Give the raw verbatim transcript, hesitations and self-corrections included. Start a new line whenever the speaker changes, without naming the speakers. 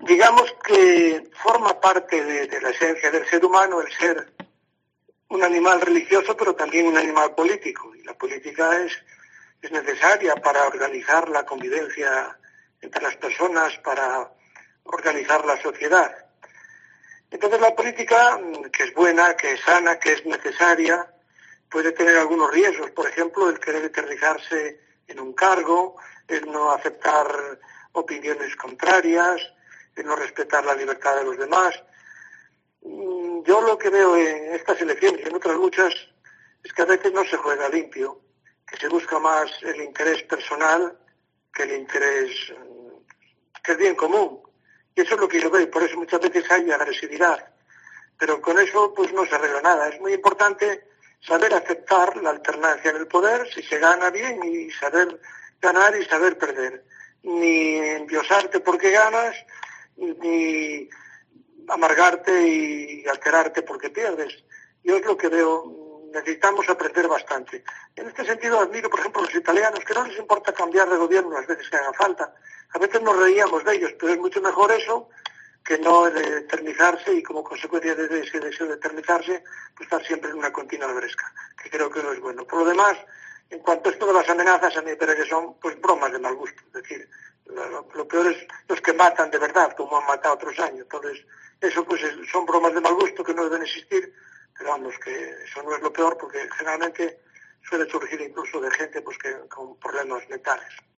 digamos que forma parte de, de la esencia del ser humano el ser un animal religioso, pero también un animal político. Y la política es, es necesaria para organizar la convivencia entre las personas, para organizar la sociedad. Entonces la política, que es buena, que es sana, que es necesaria, puede tener algunos riesgos. Por ejemplo, el querer eternizarse en un cargo, el no aceptar opiniones contrarias, el no respetar la libertad de los demás. Yo lo que veo en estas elecciones y en otras muchas es que a veces no se juega limpio, que se busca más el interés personal que el interés, que el bien común. Y eso es lo que yo veo, y por eso muchas veces hay agresividad. Pero con eso pues no se arregla nada. Es muy importante saber aceptar la alternancia en el poder, si se gana bien, y saber ganar y saber perder. Ni endiosarte porque ganas, ni amargarte y alterarte porque pierdes. Yo es lo que veo, necesitamos aprender bastante. En este sentido admiro, por ejemplo, a los italianos, que no les importa cambiar de gobierno las veces que haga falta. A veces nos reíamos de ellos, pero es mucho mejor eso que no de eternizarse y como consecuencia de ese deseo de eternizarse, pues estar siempre en una continua bresca, que creo que no es bueno. Por lo demás, en cuanto a esto de las amenazas, a mí me parece que son pues bromas de mal gusto. Es decir, lo, lo peor es los que matan de verdad, como han matado otros años. Entonces, eso pues es, son bromas de mal gusto que no deben existir, pero vamos, que eso no es lo peor, porque generalmente suele surgir incluso de gente pues que con problemas mentales.